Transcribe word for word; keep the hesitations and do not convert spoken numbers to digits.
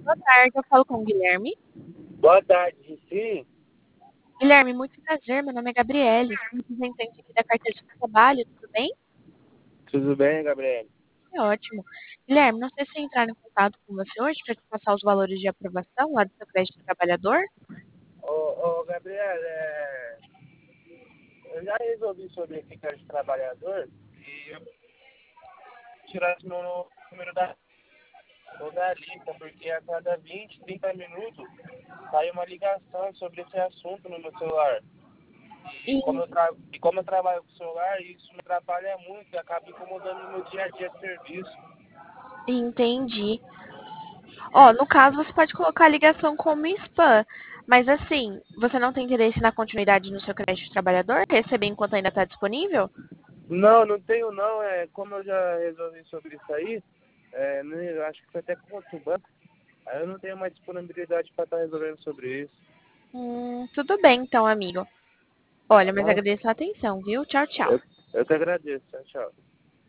Boa tarde, eu falo com o Guilherme. Boa tarde, sim. Guilherme, muito prazer, meu nome é Gabriele, sou representante aqui da carteira de trabalho, tudo bem? Tudo bem, Gabriel? É ótimo. Guilherme, não sei se entrar em contato com você hoje para te passar os valores de aprovação lá do seu crédito trabalhador. Ô, ô Gabriel, é, eu já resolvi sobre esse cara de trabalhador e eu tirasse meu número da, ou da lista, porque a cada vinte, trinta minutos sai uma ligação sobre esse assunto no meu celular. E como eu, E tra e como eu trabalho com o celular, isso me atrapalha muito e acaba incomodando no meu dia a dia de serviço. entendi. Ó, no caso, você pode colocar a ligação como spam, mas assim, você não tem interesse na continuidade no seu crédito trabalhador? Receber enquanto ainda está disponível? Não, não tenho não. É, como eu já resolvi sobre isso aí, é, né, eu acho que foi até com outro banco. Aí eu não tenho mais disponibilidade para estar resolvendo sobre isso. Hum, tudo bem então, amigo. Olha, Tá mas bom? agradeço a atenção, viu? Tchau, tchau. Eu, eu que agradeço. Tchau, tchau.